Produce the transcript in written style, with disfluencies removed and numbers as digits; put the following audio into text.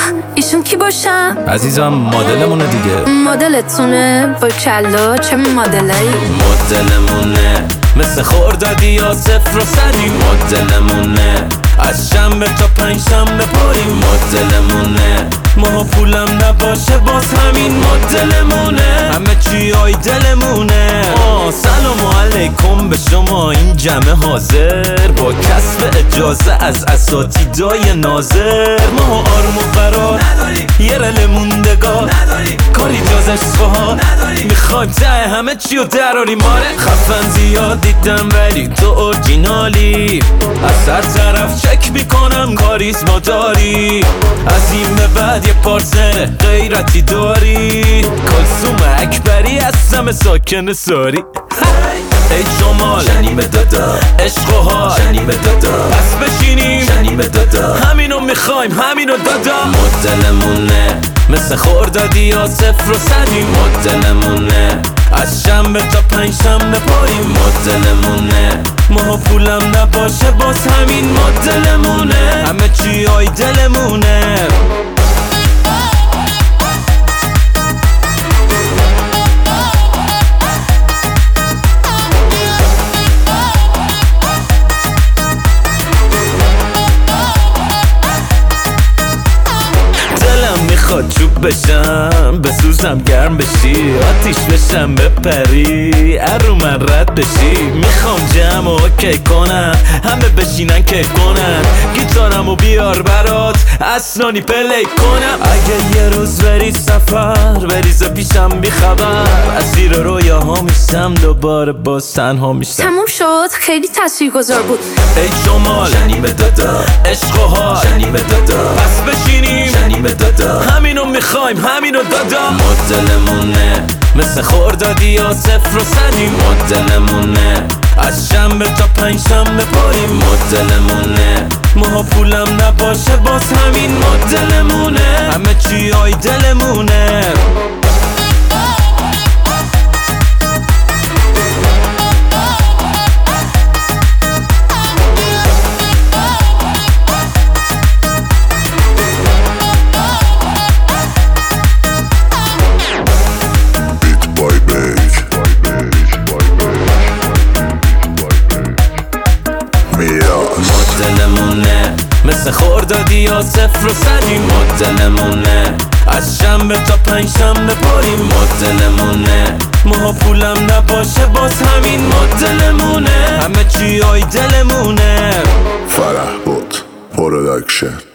ایشون کی باشم؟ عزیزم مدلمونه دیگه. مدلتونه با کلا چه مدلایی؟ مدلمونه مثل خوردادی یا 0 و 100. مدلمونه از شنبه تا پنجشنبه پریم. مدلمونه ما پولم نباشه باز همین مدلمونه. همه چی های دلمونه. سلام علیکم به شما این جمع حاضر، با کسب اجازه از اساتیدای ناظر. ما آروم و قرار نداریم، یه رل موندگار نداریم، کاری جازش سوها نداریم، میخوایم ته همه چی رو دراریم. ماره خفن زیاد دیدم ولی تو اورجینالی، از هر طرف چک میکنم کاریزما داری. از این به بعد یه پارسن غیرتی داری، کلثوم اکبری هستم ساکن ساری. ای جمال شنیم دادا، عشق و حال شنیم دادا، پس بشینیم شنیم دادا، همینو میخوایم همینو دادا. مدلمونه مثل خوردادی یا 0 و 100. مدلمونه از شنبه تا پنجشنبه پریم. مدلمونه ما پولم نباشه باز همین مدلمونه. همه چی های دلمونه. میخواد چوب بشم بسوزم گرم بشی، آتیش بشم بپری ارو من رد بشی. میخوام جمع و اوکی کنم همه بشینن کیف کنن، گیتارمو بیار برات اسنانی پلی کنم. اگه یه روز بری سفر بریز پیشم بی خبر، اسیر رویاها میشم دوباره باز تنها میشم. تموم شد، خیلی تاثیرگذار بود. ای جمال شنیم دادا، عشق و حال شنیم دادا، پس بشینیم شنیم دادا، همینو میخوایم همینو دادا. مدلمونه مثل خوردادی یا 0 و 100. مدلمونه از شنبه تا پنجشنبه پریم. مدلمونه ما پولم نباشه باز همین مدلمونه. همه چی های دلمونه. مدلمونه مثل خوردادی یا 0 و 100. مدلمونه از شنبه تا پنجشنبه پریم. مدلمونه ما پولم نباشه باز همین مدلمونه. همه چی های دلمونه. فرح بود پروداکشن.